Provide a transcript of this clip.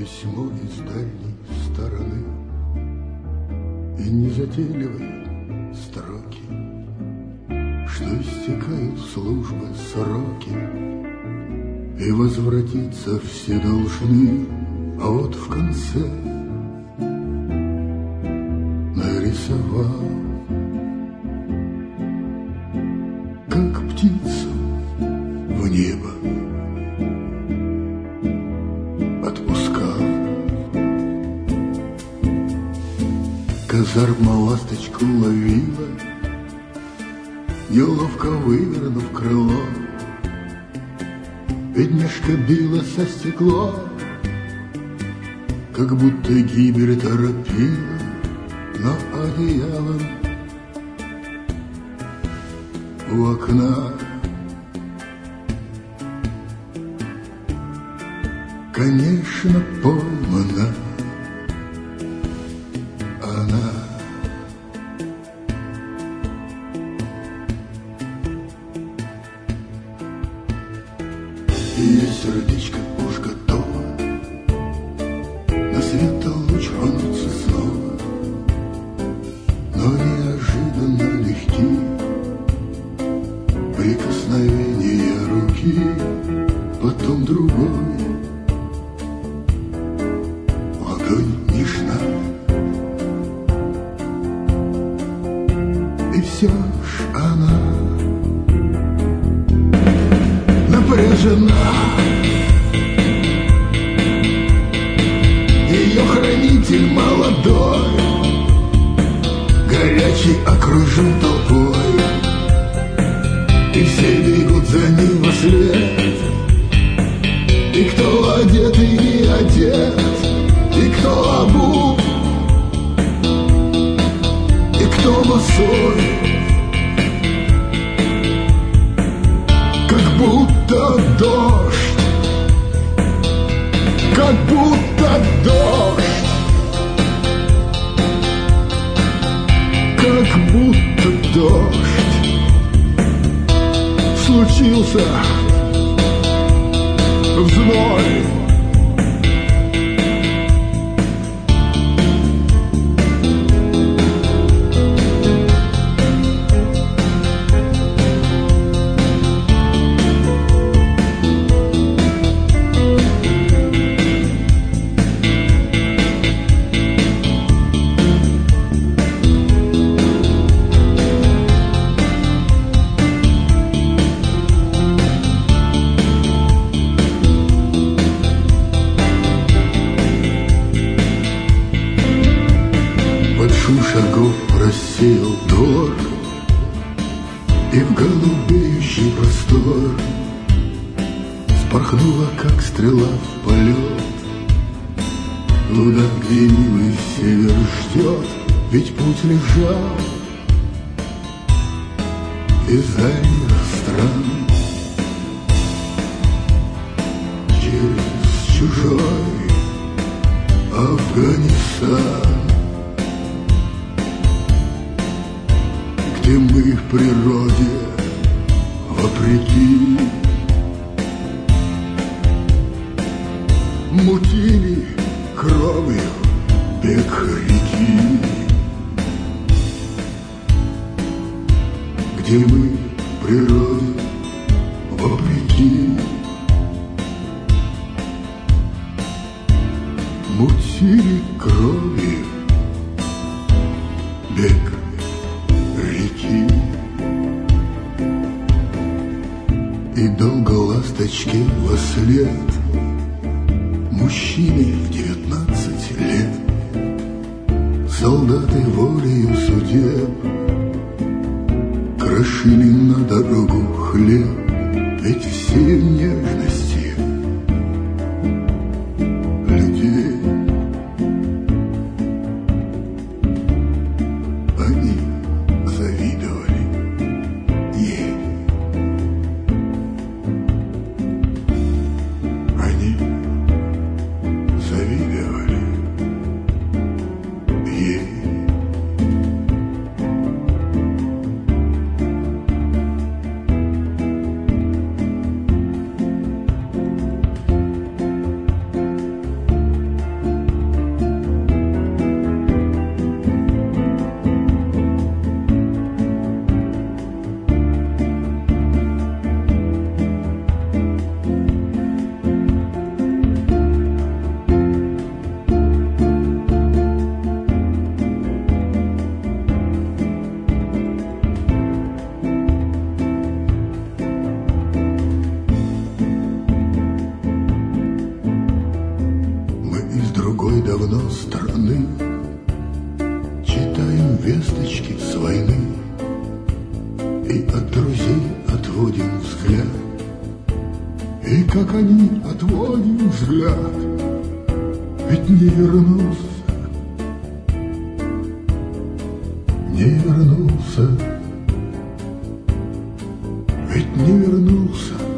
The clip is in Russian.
Письмо из дальней стороны и незатейливые строки, что истекают службы сроки, и возвратиться все должны, а вот в конце нарисовал, как птицу в небо отпускал. Казарма ласточку ловила, неловко вывернув крыло. Бедняжка била со стекла, как будто гибель торопила, но одеялом у окна конечно поймана она. Ее сердечко уж готово на светлый луч рвануться снова, но неожиданно легки прикосновения руки, потом другой ладонь нежна, и все ж она напряжена. Ее хранитель молодой, горячий, окружен толпой, и все бегут за ним вслед. И кто одет, и не одет, и кто обут, и кто босой, как будто дождь, как будто дождь, как будто дождь случился в зной. Шагов рассеял двор, и в голубеющий простор спорхнула, как стрела в полет, туда, где милый север ждет, ведь путь лежал из дальних стран через чужой Афганистан, где мы в природе вопреки мутили кровью бег реки, где мы в природе вопреки мутили кровью бег реки. И долго ласточке вослед мужчине в 19 лет, солдаты волею судеб крошили на дорогу хлеб, ведь все нежности людей они завидовали ей. Они завидовали ей. другой давно страны, читаем весточки с войны и от друзей отводим взгляд. И как они отводим взгляд, ведь не вернулся, не вернулся, ведь не вернулся.